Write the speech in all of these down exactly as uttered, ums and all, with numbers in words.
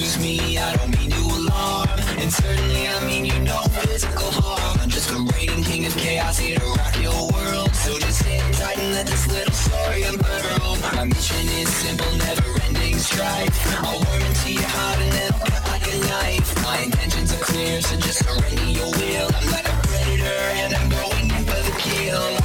confuse me, I don't mean to alarm. And certainly I mean you no physical harm. I'm just a raiding king of chaos here to rock your world. So just sit tight and let this little story unfurl. My mission is simple, never-ending strife. I'll worm into your heart and then I'll cut like a knife. My intentions are clear, so just surrender your will. I'm like a predator and I'm going in for the kill.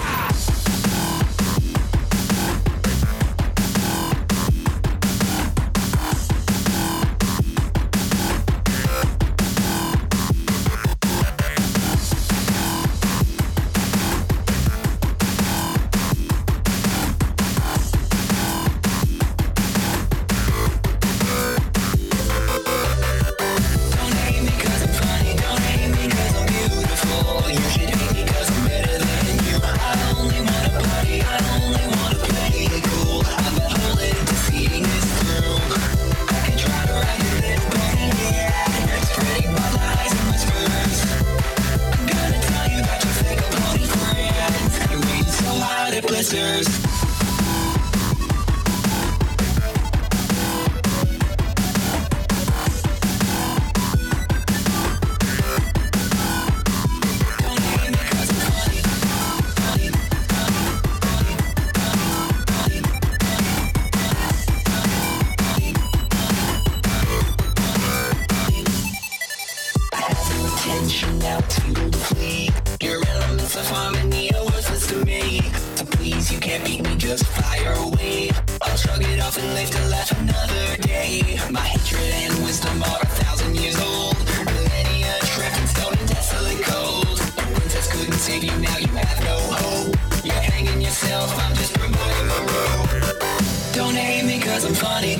I'm funny.